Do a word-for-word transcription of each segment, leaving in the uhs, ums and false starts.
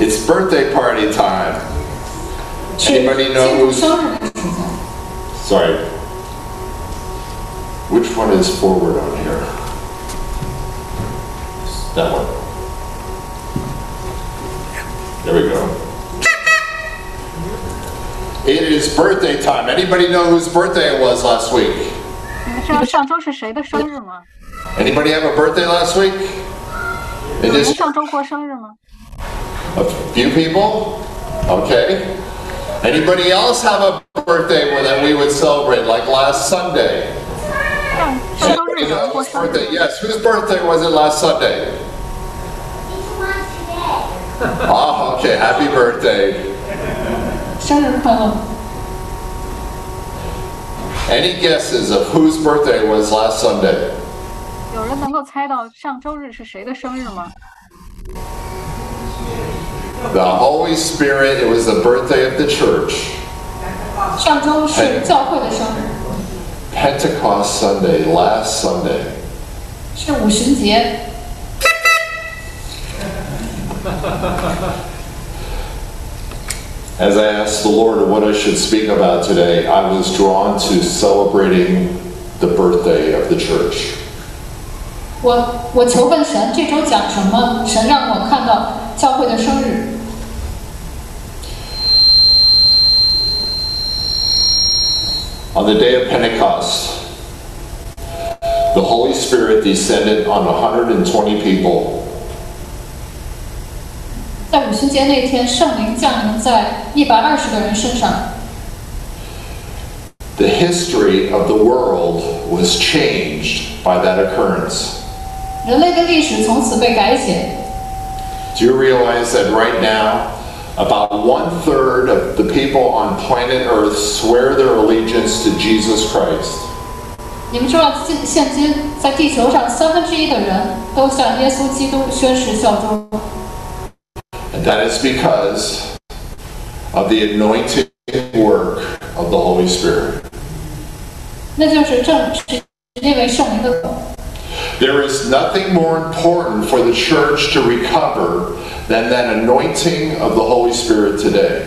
It's birthday party time. Anybody know who's... Sorry. Which one is forward on here? That one. There we go. It is birthday time. Anybody know whose birthday it was last week? Anybody have a birthday last week? It is... A few people? Okay. Anybody else have a birthday that we would celebrate, like last Sunday? Anybody know whose birthday? Yes, whose birthday was it last Sunday? Oh, okay, happy birthday. Any guesses of whose birthday was last Sunday? The Holy Spirit, it was the birthday of the church. Pentecost Sunday, last Sunday. As I asked the Lord what I should speak about today, I was drawn to celebrating the birthday of the church. 我我求问神这周讲什么？神让我看到教会的生日。 On the day of Pentecost, the Holy Spirit descended on one hundred twenty people. 在五旬节那天，圣灵降临在一百二十个人身上。 The history of the world was changed by that occurrence. 人类的历史从此被改写。 Do you realize that right now, about one third of the people on planet Earth swear their allegiance to Jesus Christ? 你们知道，现今在地球上三分之一的人都向耶稣基督宣誓效忠。 And that is because of the anointing work of the Holy Spirit. 那就是正是因为圣灵的工。 There is nothing more important for the church to recover than that anointing of the Holy Spirit today.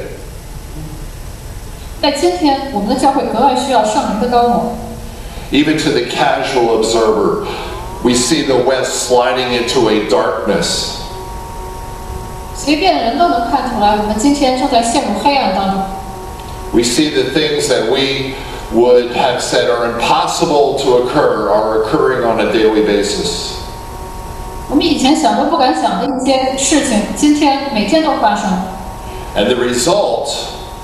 在今天，我们的教会格外需要圣灵的高抹。 Even to the casual observer, we see the West sliding into a darkness. 随便人都能看出来，我们今天正在陷入黑暗当中。 We see the things that we would have said are impossible to occur are occurring on a daily basis. 我们以前想都不敢想的一些事情，今天每天都发生。 And the result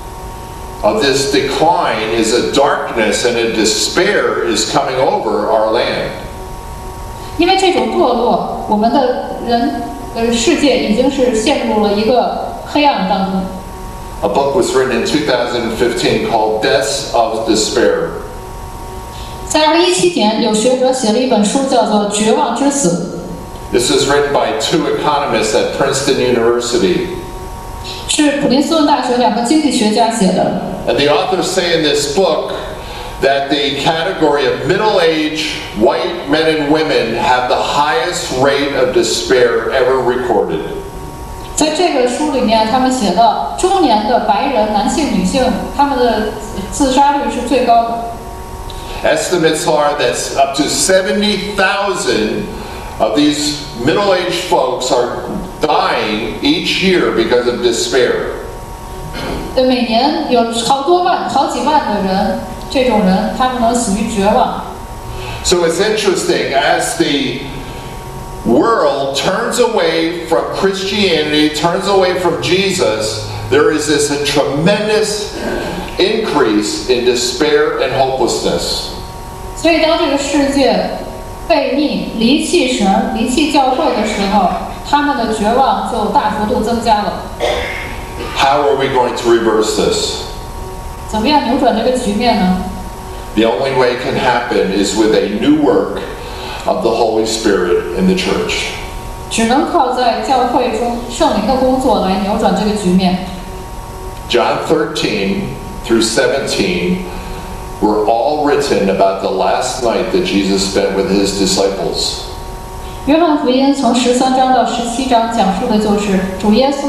of this decline is a darkness and a despair is coming over our land. 因为这种堕落，我们的人呃世界已经是陷入了一个黑暗当中。 A book was written in two thousand fifteen called Deaths of Despair. 在二零一七年，有学者写了一本书，叫做《绝望之死》。 This is written by two economists at Princeton University. 是普林斯顿大学两个经济学家写的。 And the authors say in this book that the category of middle-aged white men and women have the highest rate of despair ever recorded. 在这个书里面，他们写到中年的白人男性、女性，他们的自杀率是最高的。 Estimates are that up to seventy thousand of these middle-aged folks are dying each year because of despair. 对，每年有好多万、好几万的人，这种人他们能死于绝望。 So it's interesting as the world turns away from Christianity, turns away from Jesus, there is this a tremendous increase in despair and hopelessness. 所以当这个世界背逆、离弃神、离弃教会的时候，他们的绝望就大幅度增加了。 How are we going to reverse this? 怎么样扭转这个局面呢？ The only way it can happen is with a new work of the Holy Spirit in the church. 只能靠在教会中圣灵的工作来扭转这个局面。 John thirteen through seventeen were all written about the last night that Jesus spent with his disciples. 约翰福音从十三章到十七章讲述的就是主耶稣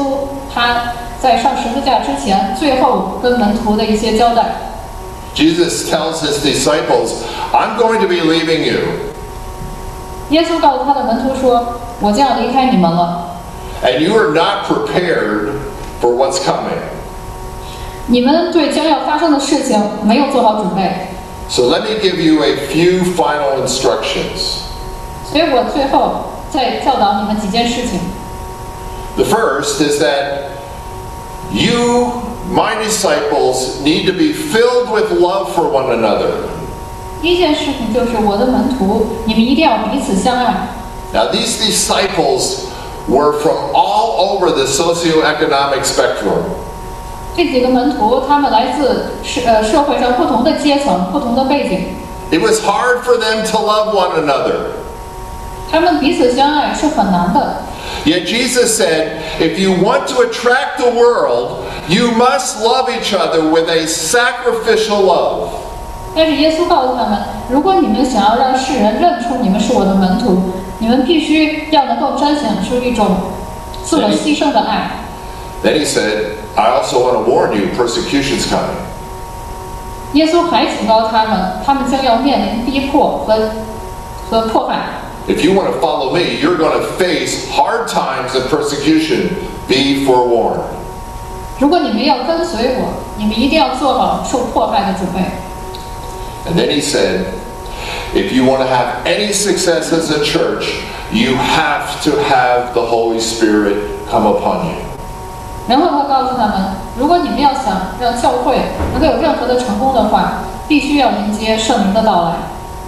他在上十字架之前，最后跟门徒的一些交代。 Jesus tells his disciples, I'm going to be leaving you. 耶稣告诉他的门徒说：“我将离开你们了。” And you are not prepared for what's coming. 你们对将要发生的事情没有做好准备。 So let me give you a few final instructions. 所以我最后再教导你们几件事情。 The first is that you, my disciples, need to be filled with love for one another. 第一件事情就是我的门徒，你们一定要彼此相爱。 Now these disciples were from all over the socioeconomic spectrum. 这几个门徒，他们来自社呃社会上不同的阶层、不同的背景。 It was hard for them to love one another. 他们彼此相爱是很难的。 Yet Jesus said, if you want to attract the world, you must love each other with a sacrificial love. 但是耶稣告诉他们，如果你们想要让世人认出你们是我的门徒，你们必须要能够彰显出一种自我牺牲的爱。 Then he said, I also want to warn you, persecution's coming. 耶稣还警告他们，他们将要面临逼迫和和迫害。 If you want to follow me, you're going to face hard times and persecution. Be forewarned. 如果你们要跟随我，你们一定要做好受迫害的准备。 And then he said, if you want to have any success as a church, you have to have the Holy Spirit come upon you. 然后他告诉他们，如果你们要想让教会能够有任何的成功的话，必须要迎接圣灵的到来。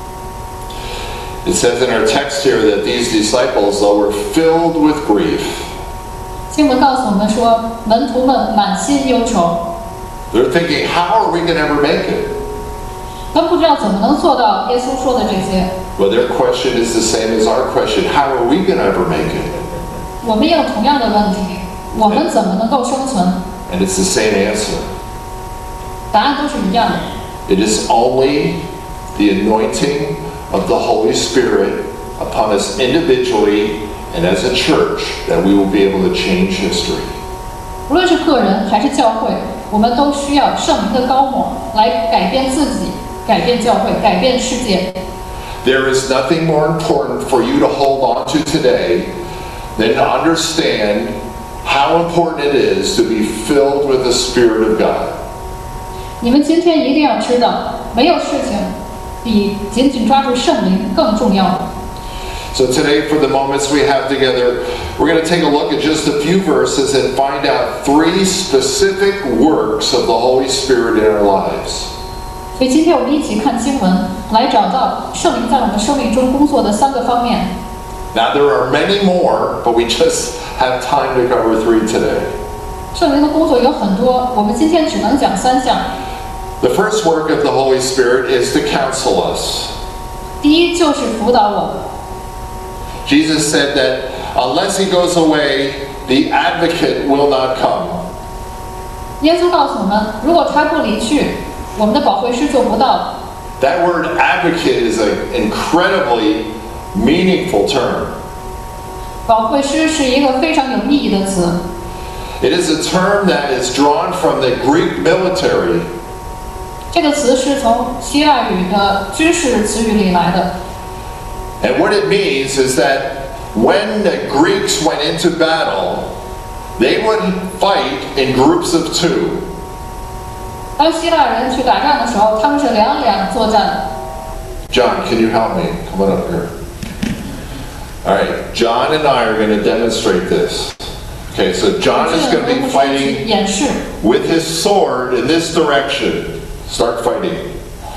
It says in our text here that these disciples, though, were filled with grief. 经文告诉我们说，门徒们满心忧愁。 They're thinking, how are we going to ever make it? 他们不知道怎么能做到耶稣说的这些。 Well, their question is the same as our question. How are we going to ever make it? 我们也有同样的问题，我们怎么能够生存？ And it's the same answer. 答案都是一样的。 It is only the anointing of the Holy Spirit upon us individually and as a church that we will be able to change history. 无论是个人还是教会，我们都需要圣灵的高抹来改变自己，改变教会，改变世界。 There is nothing more important for you to hold on to today than to understand how important it is to be filled with the Spirit of God. 你们今天一定要知道，没有事情比紧紧抓住圣灵更重要。 So today, for the moments we have together, we're going to take a look at just a few verses and find out three specific works of the Holy Spirit in our lives. 所以今天我们一起看经文，来找到圣灵在我们生命中工作的三个方面。 Now there are many more, but we just have time to cover three today. 圣灵的工作有很多，我们今天只能讲三项。 The first work of the Holy Spirit is to counsel us. 第一就是辅导我们。 Jesus said that unless he goes away, the advocate will not come. 耶稣告诉我们，如果他不离去，我们的保惠师就不到。 That word advocate is an incredibly meaningful term. 保惠师是一个非常有意义的词， It is a term that is drawn from the Greek military. 这个词是从希腊语的军事词语里来的。 And what it means is that when the Greeks went into battle, they would fight in groups of two. 当希腊人去打仗的时候，他们是两两作战。 John, can you help me? Come on up here. All right, John and I are going to demonstrate this. Okay, so John is going to be fighting 演示， with his sword in this direction. Start fighting.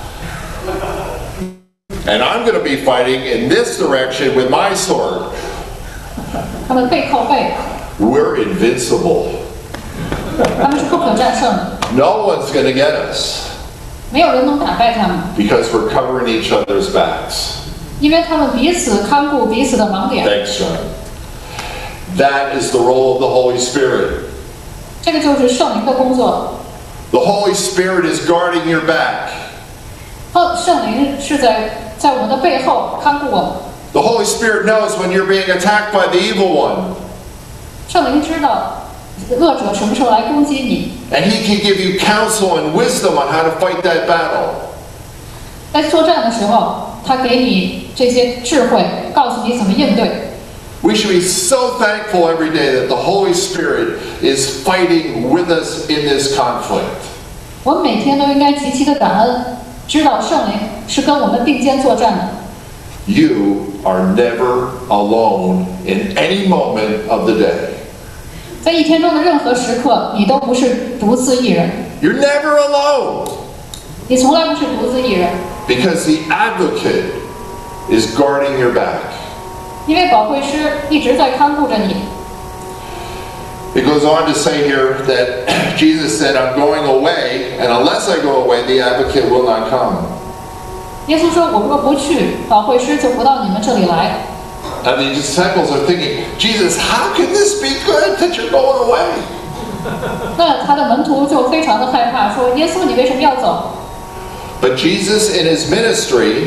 And I'm going to be fighting in this direction with my sword. 他们背靠背， We're invincible. 他们是不可战胜的， No one's going to get us 没有人能打败他们， because we're covering each other's backs. 因为他们彼此看顾彼此的盲点。 Thanks, John. That is the role of the Holy Spirit. 这个就是圣灵的工作。 The Holy Spirit is guarding your back. 哦，圣灵是在在我们的背后看顾我们。 The Holy Spirit knows when you're being attacked by the evil one. 圣灵知道， 恶者什么时候来攻击你。 And he can give you counsel and wisdom on how to fight that battle. 在作战的时候，他给你这些智慧，告诉你怎么应对。 We should be so thankful every day that the Holy Spirit is fighting with us in this conflict. 我们每天都应该极其的感恩，知道圣灵是跟我们并肩作战的。 You are never alone in any moment of the day. 在一天中的任何时刻，你都不是独自一人， You're never alone 你从来不是独自一人， because the advocate is guarding your back. 因为保惠师一直在看顾着你。 It goes on to say here that Jesus said, I'm going away, and unless I go away, the advocate will not come. 耶稣说：“我若不去，保惠师就不到你们这里来。” And the disciples are thinking, Jesus, how can this be good that you're going away? 那他的门徒就非常的害怕，说：“耶稣，你为什么要走？” But Jesus in his ministry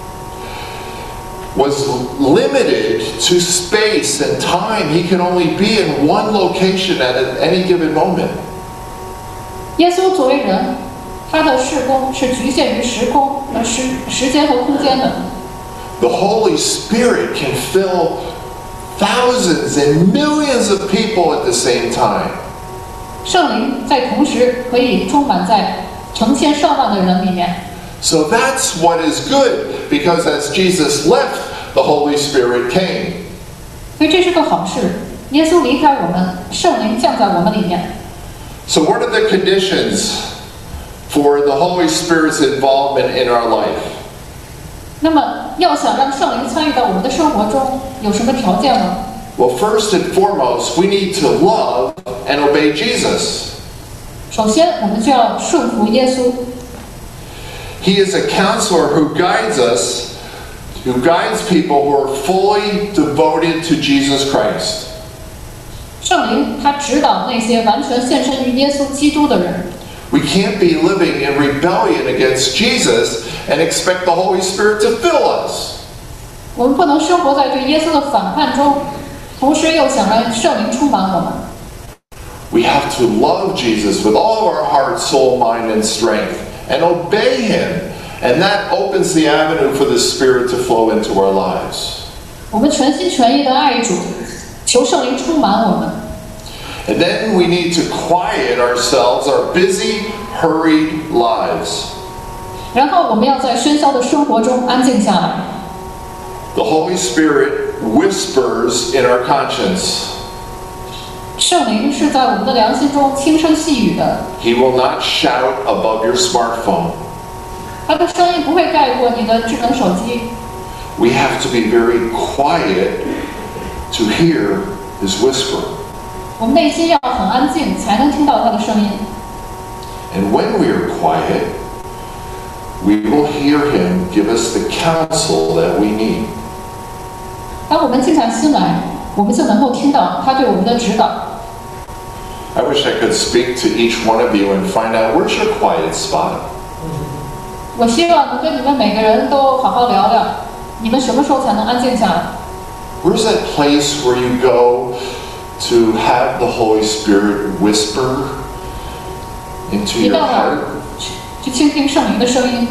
was limited to space and time. He could only be in one location at any given moment. 耶稣作为人，他的事工是局限于时空、呃时时间和空间的。 The Holy Spirit can fill thousands and millions of people at the same time. 圣灵在同时可以充满在成千上万的人里面。 So that's what is good, because as Jesus left, the Holy Spirit came. 所以这是个好事。耶稣离开我们，圣灵降在我们里面。 So what are the conditions for the Holy Spirit's involvement in our life? 那么，要想让圣灵参与到我们的生活中，有什么条件呢？ Well, first and foremost, we need to love and obey Jesus. 首先，我们就要顺服耶稣。 He is a counselor who guides us, who guides people who are fully devoted to Jesus Christ. 圣灵他指导那些完全献身于耶稣基督的人。 We can't be living in rebellion against Jesus and expect the Holy Spirit to fill us. 我们不能生活在对耶稣的反叛中，同时又想让圣灵充满我们。 We have to love Jesus with all of our heart, soul, mind, and strength, and obey Him. And that opens the avenue for the Spirit to flow into our lives. 我们全心全意的爱主，求圣灵充满我们。 And then we need to quiet ourselves, our busy, hurried lives. 然后我们要在喧嚣的生活中安静下来。 The Holy Spirit whispers in our conscience. 圣灵是在我们的良心中轻声细语的， He will not shout above your smartphone. 他的声音不会盖过你的智能手机。 We have to be very quiet to hear His whisper. 我们内心要很安静，才能听到他的声音。 And when we are quiet, we will hear Him give us the counsel that we need. 当我们静下心来，我们就能够听到他对我们的指导。 I wish I could speak to each one of you and find out where's your quiet spot. 我希望能跟你们每个人都好好聊聊，你们什么时候才能安静下来？ Where's that place where you go to have the Holy Spirit whisper into 你 your 到哪儿 heart? 去去倾听圣灵的声音？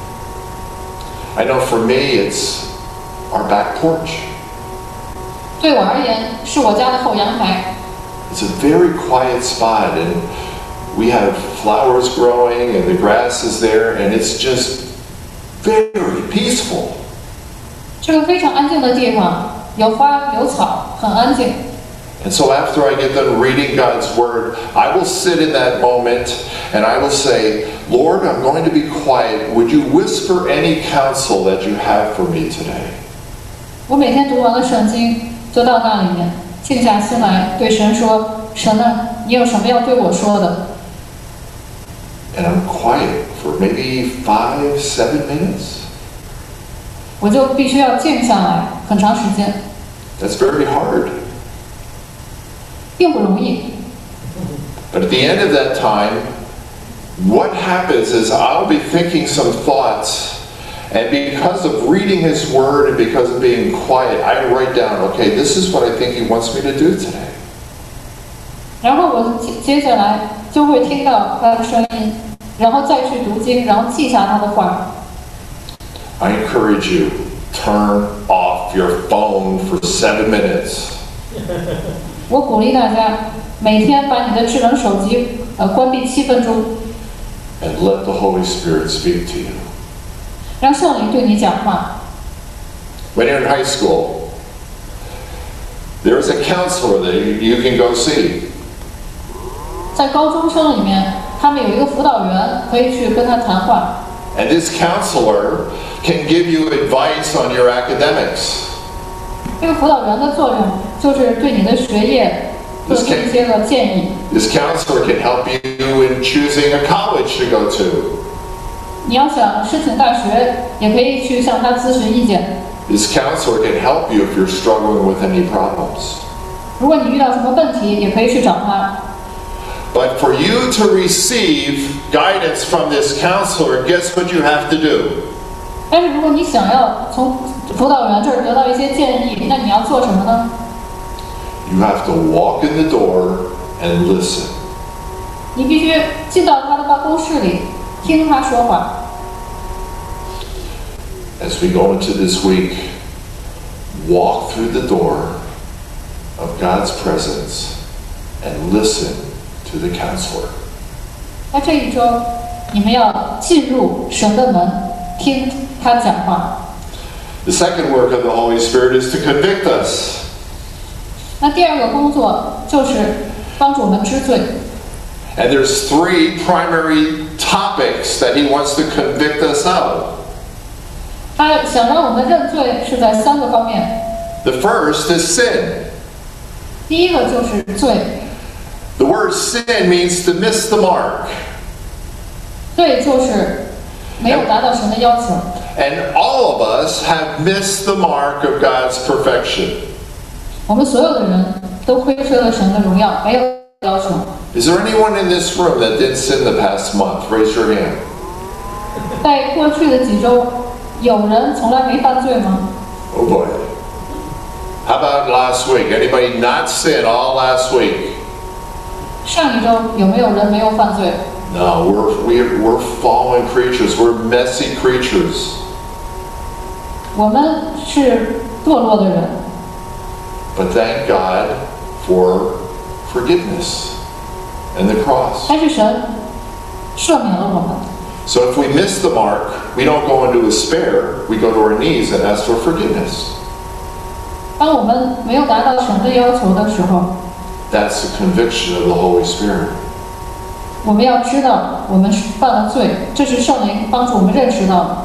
I know for me it's our back porch. 对我而言，是我家的后阳台。 It's a very quiet spot, and we have flowers growing and the grass is there, and it's just very peaceful. 是个非常安静的地方，有花有草，很安静。 And so after I get done reading God's Word, I will sit in that moment and I will say, Lord, I'm going to be quiet. Would you whisper any counsel that you have for me today? 我每天读完了圣经，就到那里面，静下心来，对神说：“神啊，你有什么要对我说的？” And I'm quiet for maybe five, seven minutes. 我就必须要静下来很长时间， That's very hard. 并不容易。 But at the end of that time, what happens is I'll be thinking some thoughts, and because of reading His Word and because of being quiet, I write down, okay, this is what I think He wants me to do today. 然后我接接下来就会听到他的声音，然后再去读经，然后记下他的话。 I encourage you, turn off your phone for seven minutes. 我鼓励大家每天把你的智能手机呃关闭七分钟， And let the Holy Spirit speak to you. 让圣灵对你讲话。 When you're in high school, there is a counselor that you, you can go see. 在高中生里面，他们有一个辅导员，可以去跟他谈话。 And this counselor can give you advice on your academics. 这个辅导员的作用就是对你的学业做出一些个建议。 This counselor can help you in choosing a college to go to. 你要想申请大学，也可以去向他咨询意见。 This counselor can help you if you're struggling with any problems. 如果你遇到什么问题，也可以去找他。 But for you to receive guidance from this counselor, guess what you have to do? 但是如果你想要从辅导员这儿得到一些建议，那你要做什么呢？ You have to walk in the door and listen. 你必须进到他的办公室里，听他说话。 As we go into this week, walk through the door of God's presence and listen to the counselor. 在这一周，你们要进入神的门，听他讲话。 The second work of the Holy Spirit is to convict us. 那第二个工作就是帮助我们知罪。 And there's three primary topics that he wants to convict us of. 他想让我们认罪是在三个方面。 The first is sin. 第一个就是罪。 The word sin means to miss the mark. 罪就是没有达到神的要求。 And all of us have missed the mark of God's perfection. 我们所有的人都亏缺了神的荣耀，没有要求。 Is there anyone in this room that did sin the past month? Raise your hand. 在过去的几周，有人从来没犯罪吗？ Oh boy. How about last week? Anybody not sin all last week? 上一周有没有人没有犯罪？ No, we're, we're, we're fallen creatures. We're messy creatures. 我们是堕落的人， But thank God for forgiveness and the cross. 但是神赦免了我们。 So if we miss the mark, we don't go into despair. We go to our knees and ask for forgiveness. 当我们没有达到神的要求的时候， That's the conviction of the Holy Spirit. 我们要知道我们犯了罪，这是圣灵帮助我们认识到的。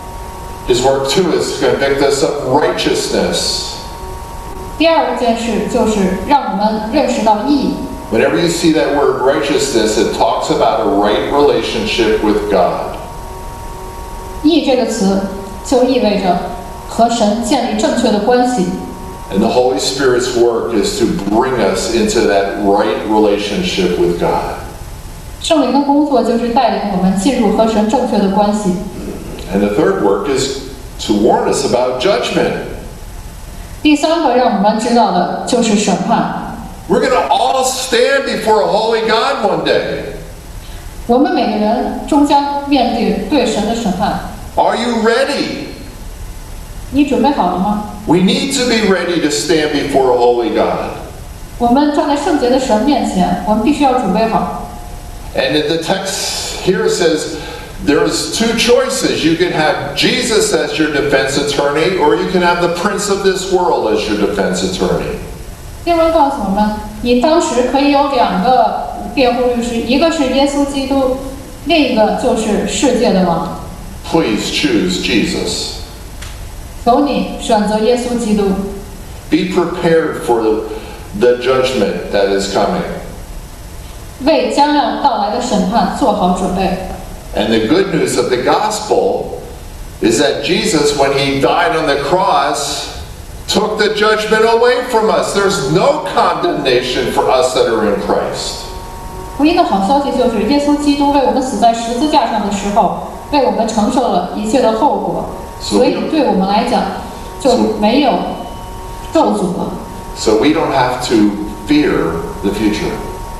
His work too is to convict us of righteousness. 第二件事就是让我们认识到义。 Whenever you see that word righteousness, it talks about a right relationship with God. 义这个词就意味着和神建立正确的关系。 And the Holy Spirit's work is to bring us into that right relationship with God. 圣灵的工作就是带领我们进入和神正确的关系。 And the third work is to warn us about judgment. 第三个让我们知道的就是审判。 We're going to all stand before a holy God one day. 我们每个人终将面对对神的审判。 Are you ready? 你准备好了吗？ We need to be ready to stand before a holy God. 我们站在圣洁的神面前，我们必须要准备好。 And in the text here it says there's two choices. You can have Jesus as your defense attorney, or you can have the prince of this world as your defense attorney. 经文告诉我们，你当时可以有两个辩护律师，一个是耶稣基督，另一个就是世界的王。 Please choose Jesus. 求你选择耶稣基督， Be prepared for the, the judgment that is coming. 为将要到来的审判做好准备。 And the good news of the gospel is that Jesus, when he died on the cross, took the judgment away from us. There's no condemnation for us that are in Christ. 福音的好消息就是，耶稣基督为我们死在十字架上的时候，为我们承受了一切的后果，所以对我们来讲就没有咒诅了。 So we don't have to fear the future.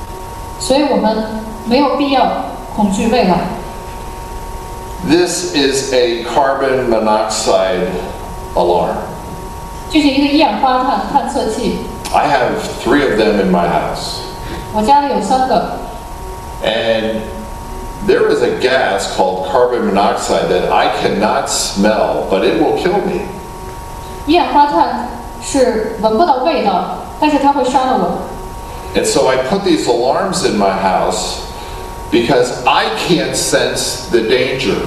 所以我们没有必要恐惧未来。 This is a carbon monoxide alarm. 这是一个一氧化碳探测器， I have three of them in my house. 我家里有三个。 And there is a gas called carbon monoxide that I cannot smell, but it will kill me. 一氧化碳是闻不到味道，但是它会杀了我。 And so I put these alarms in my house because I can't sense the danger.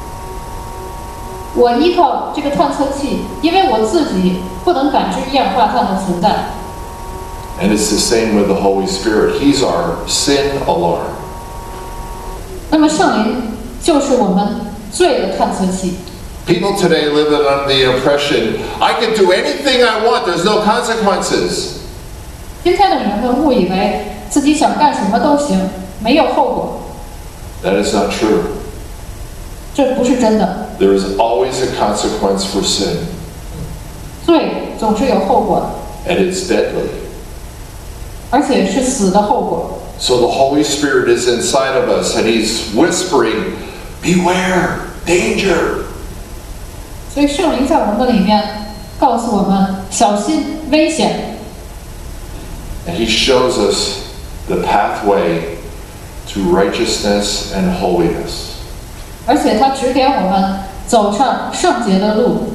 我依靠这个探测器，因为我自己不能感知一氧化碳的存在。 And it's the same with the Holy Spirit. He's our sin alarm. 那么圣灵就是我们罪的探测器。 People today live under the impression, I can do anything I want, there's no consequences. 今天的人们误以为自己想干什么都行，没有后果。 That is not true. 这不是真的。 There is always a consequence for sin, 罪总是有后果的， and it's deadly. 而且是死的后果。 So the Holy Spirit is inside of us, and He's whispering, beware, danger. 所以圣灵在我们里面告诉我们小心危险， And He shows us the pathway to righteousness and holiness. 而且他指点我们走上圣洁的路。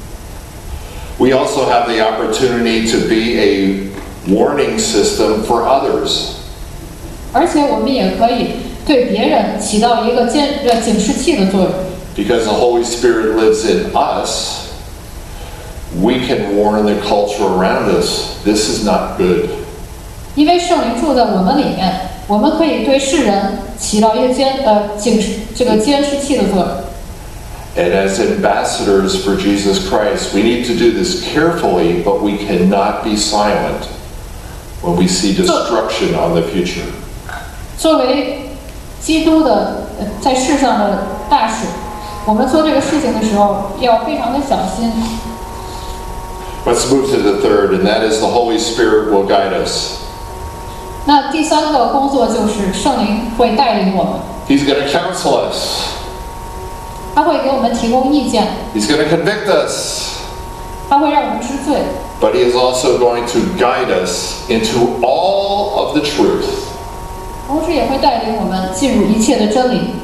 We also have the opportunity to be a warning system for others. 而且我们也可以对别人起到一个监呃警示器的作用。 Because the Holy Spirit lives in us, we can warn the culture around us, this is not good. 因为圣灵住在我们里面，我们可以对世人起到一个监呃警示这个监视器的作用。 And as ambassadors for Jesus Christ, we need to do this carefully, but we cannot be silent when we see destruction on the future. 作为基督的呃在世上的大使，我们做这个事情的时候要非常的小心。 Let's move to the third, and that is the Holy Spirit will guide us. 那第三个工作就是圣灵会带领我们， He's going to counsel us. 他会给我们提供意见， He's going to convict us. 他会让我们知罪， But He is also going to guide us into all of the truth. 同时也会带领我们进入一切的真理。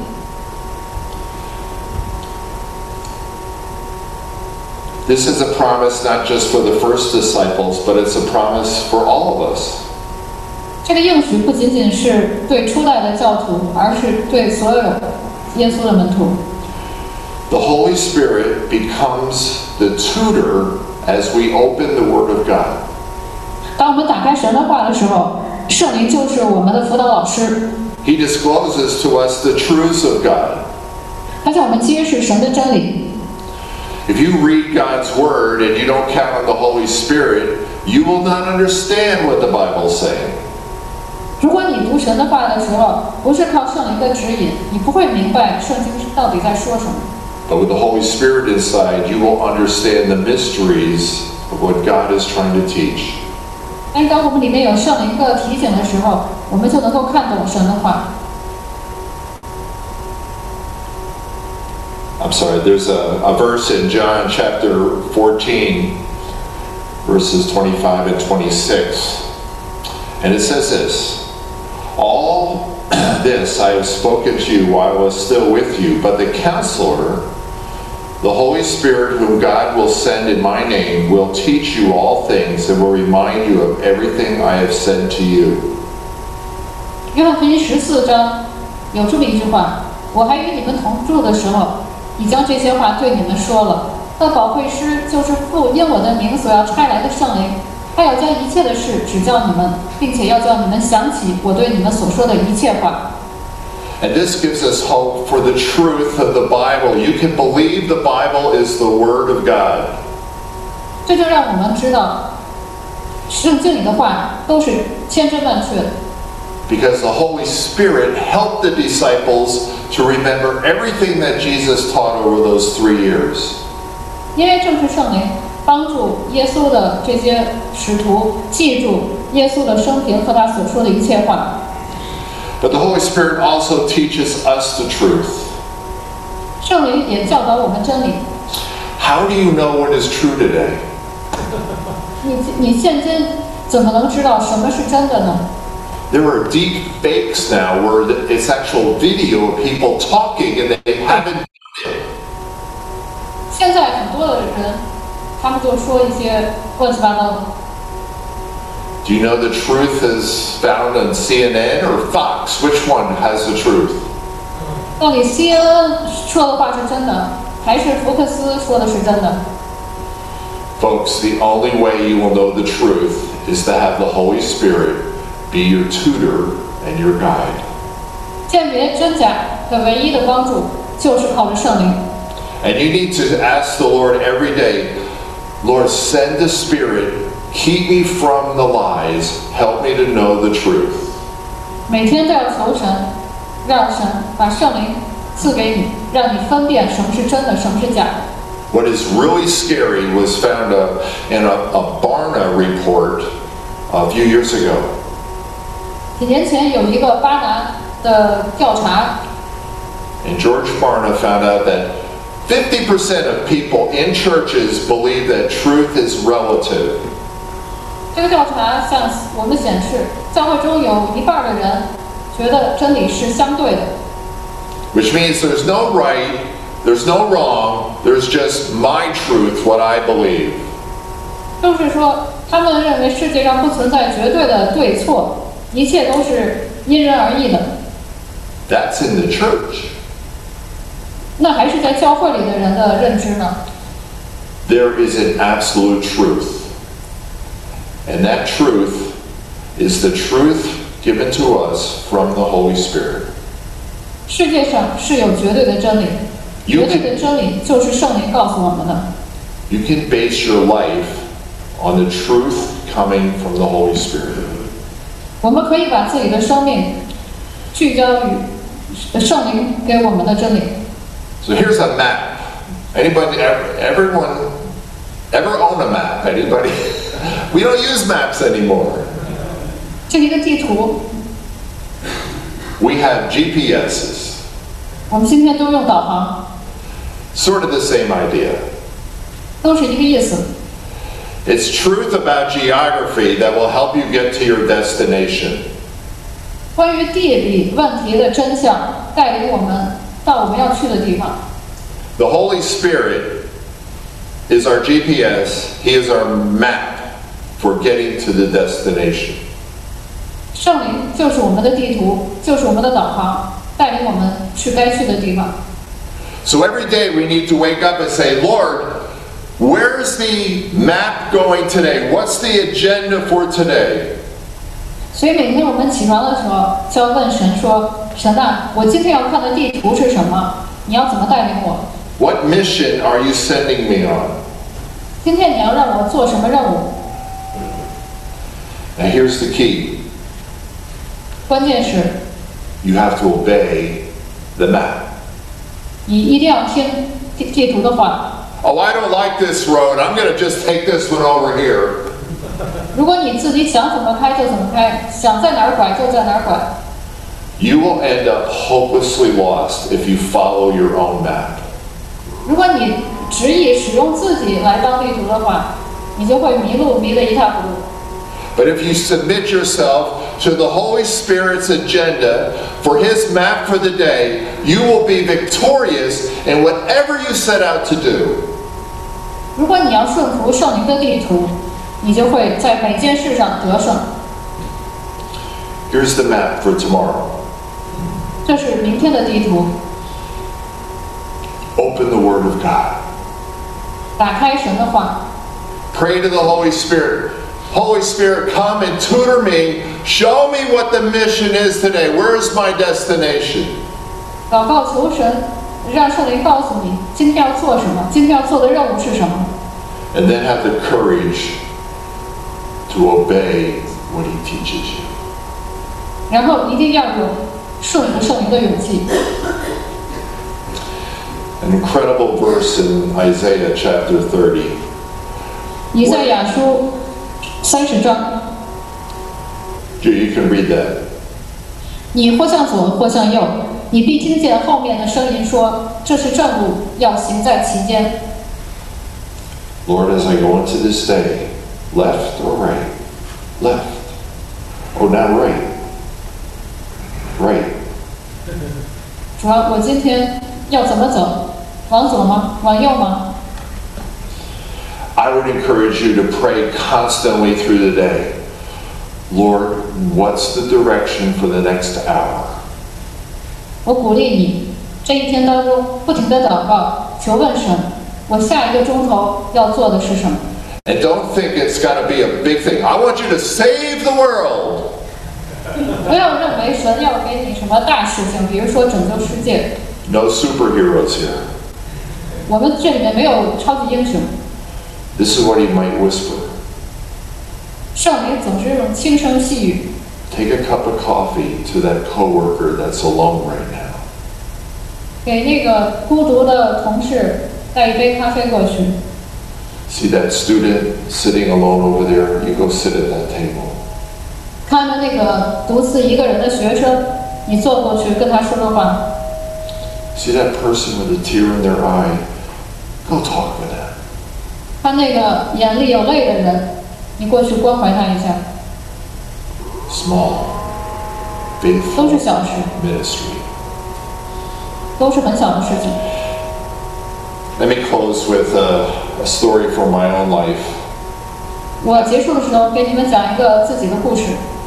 This is a promise not just for the first disciples, but it's a promise for all of us. 这个应许不仅仅是对初代的教徒，而是对所有耶稣的门徒。 The Holy Spirit becomes the tutor as we open the Word of God. 当我们打开神的话的时候，圣灵就是我们的辅导老师， He discloses to us the truths of God. 他向我们揭示神的真理。 If you read God's Word and you don't count on the Holy Spirit, you will not understand what the Bible's saying. 如果你读神的话的时候，不是靠圣灵的指引，你不会明白圣经到底在说什么。 But with the Holy Spirit inside, you will understand the mysteries of what God is trying to teach. 但是当我们里面有圣灵的提醒的时候，我们就能够看懂神的话。 I'm sorry, there's a, a verse in John chapter fourteen, verses twenty-five and twenty-six. And it says this, all this I have spoken to you while I was still with you, but the Counselor, the Holy Spirit whom God will send in my name, will teach you all things and will remind you of everything I have said to you. 约翰福音十四章有这么一句话：我还与你们同住的时候，已将这些话对你们说了。那宝贵师就是父因我的名所要差来的圣灵，他要将一切的事指教你们，并且要叫你们想起我对你们所说的一切话。 And this gives us hope for the truth of the Bible. You can believe the Bible is the Word of God. 这就让我们知道，圣经里的话都是千真万确的。 Because the Holy Spirit helped the disciples to remember everything that Jesus taught over those three years. 因为正是圣灵帮助耶稣的这些使徒记住耶稣的生平和他所说的一切话。 But the Holy Spirit also teaches us the truth. 圣灵也教导我们真理。 How do you know what is true today? 你你现今怎么能知道什么是真的呢？ There are deep fakes now where it's actual video of people talking and they haven't done it. 现在很多的人，他们就说一些乱七八糟的。 Do you know the truth is found on C N N or Fox? Which one has the truth? 到底 C N N 说的话是真的，还是福克斯说的是真的？ Folks, the only way you will know the truth is to have the Holy Spirit be your tutor and your guide. 鉴别真假的唯一的帮助就是靠着圣灵。 And you need to ask the Lord every day, Lord, send the Spirit, keep me from the lies, help me to know the truth. 每天都要求神，让神把圣灵赐给你，让你分辨什么是真的，什么是假的。 What is really scary was found uh, in a, a Barna report a few years ago. 几年前有一个巴拿的调查， And George Barna found out that fifty percent of people in churches believe that truth is relative. 这个调查向我们显示，教会中有一半的人觉得真理是相对的， Which means there's no right, there's no wrong, there's just my truth, what I believe. 就是说，他们认为世界上不存在绝对的对错，一切都是因人而异的。 That's in the church. 那还是在教会里的人的认知呢？ There is an absolute truth. And that truth is the truth given to us from the Holy Spirit. 世界上是有绝对的真理， You 绝对的真理就是圣灵告诉我们的。 You can base your life on the truth coming from the Holy Spirit. 我们可以把自己的生命聚焦于圣灵给我们的真理。 So here's a map. Anybody, ever- everyone, ever own a map? Anybody? We don't use maps anymore. 这是一个地图， We have G P Ss. 我们今天都用导航， Sort of the same idea. 都是一个意思。 It's truth about geography that will help you get to your destination. 关于地理问题的真相，带领我们到我们要去的地方。 The Holy Spirit is our G P S. He is our map for getting to the destination. 圣灵就是我们的地图，就是我们的导航，带领我们去该去的地方。 So every day we need to wake up and say, Lord, where's the map going today? What's the agenda for today? 所以每天我们起床的时候，就要问神说：“神啊，我今天要看的地图是什么？你要怎么带领我？ What mission are you sending me on? 今天你要让我做什么任务？” Now here's the key. 关键是 You have to obey the map. 你一定要听地地图的话。 Oh, I don't like this road. I'm going to just take this one over here. 如果你自己想怎么开就怎么开，想在哪儿拐就在哪儿拐， You will end up hopelessly lost if you follow your own map. 如果你执意使用自己来当地图的话，你就会迷路，迷得一塌糊涂。 But if you submit yourself to the Holy Spirit's agenda for His map for the day, you will be victorious in whatever you set out to do. 如果你要顺服圣灵的地图，你就会在每件事上得胜。 Here's the map for tomorrow. 这是明天的地图， Open the Word of God. 打开神的话， Pray to the Holy Spirit. Holy Spirit, come and tutor me. Show me what the mission is today. Where's my destination? 祷告求神，让圣灵告诉你今天要做什么，今天要做的任务是什么， And then have the courage to obey what He teaches you. 然后一定要有顺服圣灵的勇气。 An incredible verse in Isaiah chapter thirty. 以赛亚书三十章， You can read that. 你或向左，或向右，你必听见后面的声音说：“这是正路，要行在其间。” Lord, as I go into this day, left or right? Left. Oh, now right. Right. 主啊，我今天要怎么走？往左吗？往右吗？ I would encourage you to pray constantly through the day. Lord, what's the direction for the next hour? 我鼓励你，这一天当中不停地祷告，求问神，我下一个钟头要做的是什么？ And don't think it's got to be a big thing. I want you to save the world. 不要认为神要给你什么大事情，比如说拯救世界。 No superheroes here. 我们这里面没有超级英雄。 This is what he might whisper. 圣灵总是用轻声细语。 Take a cup of coffee to that coworker that's alone right now. 给那个孤独的同事带一杯咖啡过去。 See that student sitting alone over there? You go sit at that table. 看着那个独自一个人的学生，你坐过去跟他说说话。 See that person with a tear in their eye? Go talk with them. 看那个眼里有泪的人，你过去关怀他一下。 Small, faithful 都是小事， ministry. 都是很小的事情。 Let me close with a, a story from my own life. 我结束的时候给你们讲一个自己的故事。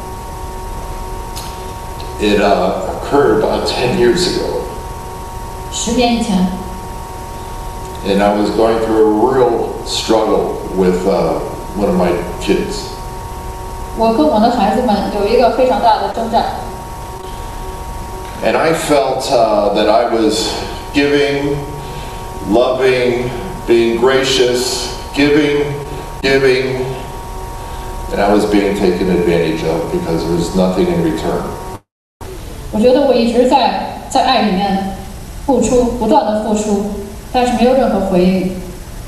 It uh, occurred about ten years ago. 十年以前， And I was going through a real struggle with uh, one of my kids. 我跟我的孩子们有一个非常大的征战。 And I felt uh, that I was giving, loving, being gracious, giving, giving, and I was being taken advantage of because there was nothing in return. 我觉得我一直在在爱里面付出，不断的付出，但是没有任何回应。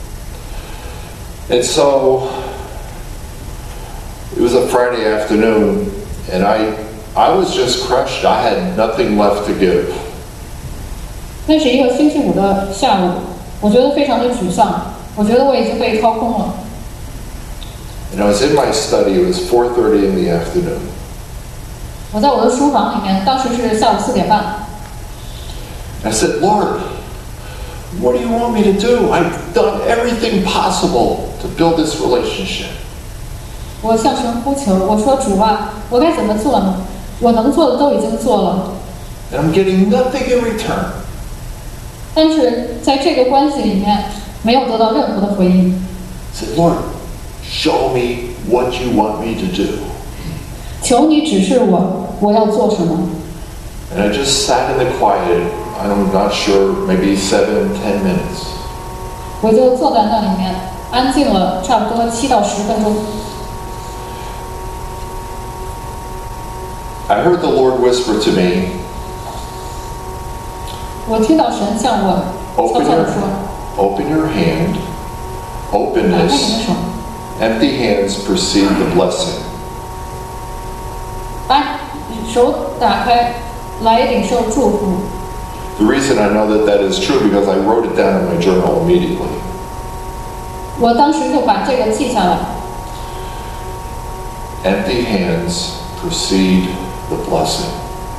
And so it was a Friday afternoon, and I, I was just crushed. I had nothing left to give. 那是一个星期五的下午，我觉得非常的沮丧，我觉得我已经被掏空了。 And I was in my study. It was four thirty in the afternoon. 我在我的书房里面，当时是下午四点半。 I said, Lord, what do you want me to do? I've done everything possible to build this relationship. 我向神呼求，我说主啊，我该怎么做呢？我能做的都已经做了， And I'm getting nothing in return. 但是在这个关系里面没有得到任何的回应。 I said, Lord, show me what you want me to do. 求你指示我，我要做什么？ And I just sat in the quiet, I'm not sure, maybe seven, ten minutes. 我就坐在那里面，安静了差不多七到十分钟。 I heard the Lord whisper to me, 我听到神向我悄 open 悄 your, 地说 open your hand, 打开你的 openness, 手， empty hands precede the blessing. 把手打开，来领受祝福。 The reason I know that that is true because I wrote it down in my journal immediately. 我当时就把这个记下来。 Empty hands precede the blessing.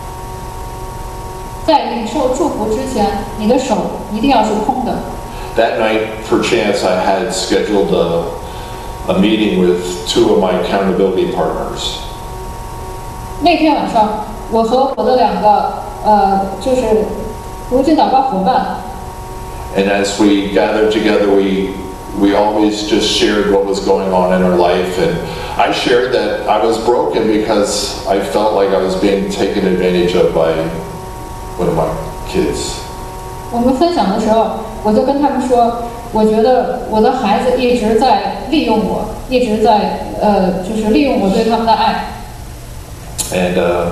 在领受祝福之前，你的手一定要是空的。 That night, perchance, I had scheduled a, a meeting with two of my accountability partners. 那天晚上，我和我的两个呃，就是读经祷告伙伴， And as we gathered together, we we always just shared what was going on in our life. And I shared that I was broken because I felt like I was being taken advantage of by one of my kids. 我们分享的时候，我就跟他们说，我觉得我的孩子一直在利用我，一直在呃，就是利用我对他们的爱。 And uh,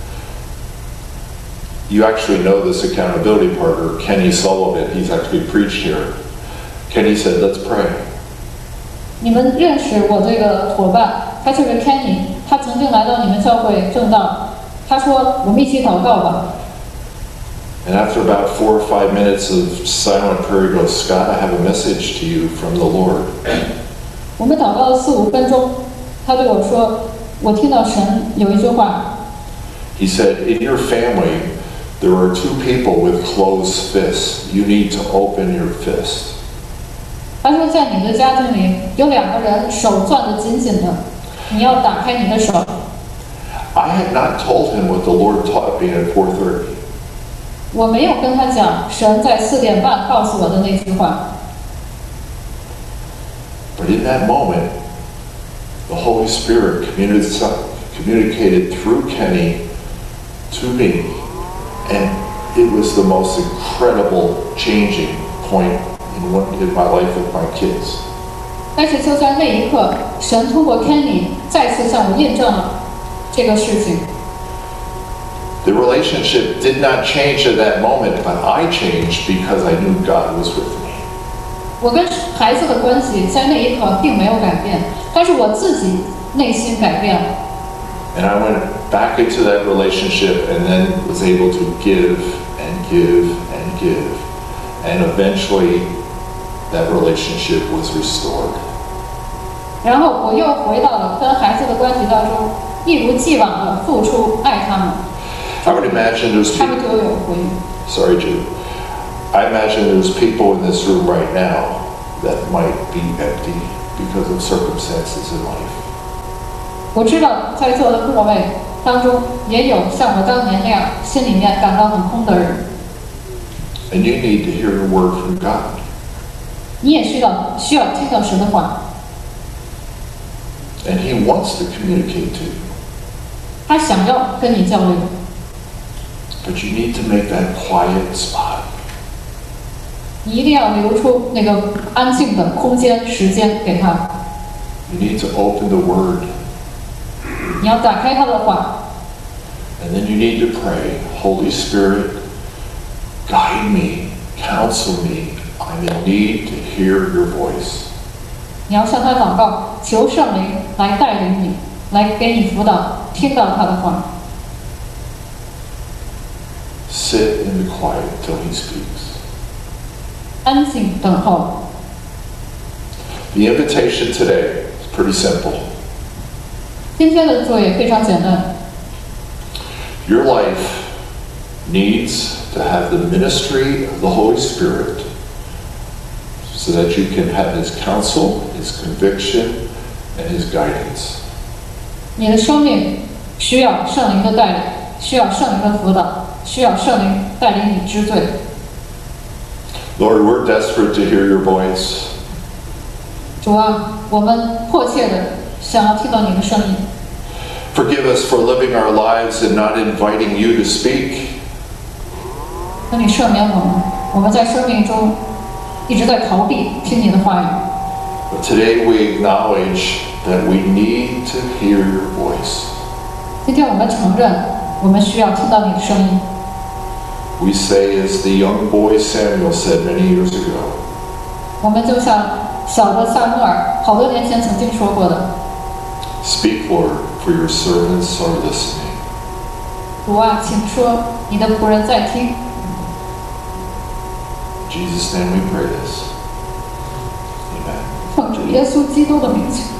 you actually know this accountability partner, Kenny Sullivan. He's actually preached here. Kenny said, let's pray. 你们认识我这个伙伴，他就是 Kenny，他曾经来到你们教会正道。 他说：“我们一起祷告吧。” And after about four or five minutes of silent prayer, he goes, Scott, I have a message to you from the Lord. 我们祷告了四五分钟，他对我说：“我听到神有一句话。” He said, in your family, there are two people with closed fists. You need to open your fist. 他说，在你的家庭里有两个人手攥得紧紧的，你要打开你的手。 I had not told him what the Lord taught me at four thirty. 我没有跟他讲神在四点半告诉我的那句话。 But in that moment, the Holy Spirit communicated through Kenny to me, and it was the most incredible changing point in, one, in my life with my kids. 但是就在那一刻，神通过 Kenny 再次向我印证了这个事情。 The relationship did not change at that moment, but I changed because I knew God was with me. 我跟孩子的关系在那一刻并没有改变，但是我自己内心改变了。 And I went back into that relationship and then was able to give and give and give. And eventually that relationship was restored. 然后我又回到了跟孩子的关系当中，一如既往的付出爱他们。 I would imagine there's 他们 people, 就有回应。 sorry, Jude. I imagine there's people in this room right now that might be empty because of circumstances in life. 我知道在座的各位当中也有像我当年那样心里面感到很空的人。 And you need to hear a word from God. 你也需要需要听到神的话， And He wants to communicate to you. 他想要跟你交流， But you need to make that quiet spot. 你一定要留出那个安静的空间、时间给他。 You need to open the Word. 你要打开他的话， And then you need to pray, Holy Spirit, guide me, counsel me. I'm in need to hear your voice. 你要向他祷告，求圣灵来带领你，来给你辅导，听到他的话。 Sit in the quiet till He speaks. 安静等候。 The invitation today is pretty simple. 今天的作业非常简单， Your life needs to have the ministry of the Holy Spirit so that you can have His counsel, His conviction, and His guidance. 你的生命需要圣灵的带领，需要圣灵的辅导，需要圣灵带领你知罪。 Lord, we're desperate to hear your voice. 主啊，我们迫切的想要听到你的声音。 Forgive us for living our lives and not inviting you to speak. 求你赦免我们，我们在生命中一直在逃避听你的话语。 But today we acknowledge that we need to hear your voice. 今天我们承认，我们需要听到你的声音。 We say, as the young boy Samuel said many years ago, 我们就像小的撒母耳好多年前曾经说过的， Speak, Lord, for your servants are listening. 主啊，请说，你的仆人在听。 In Jesus' name we pray this. Amen. 奉主耶稣基督的名求。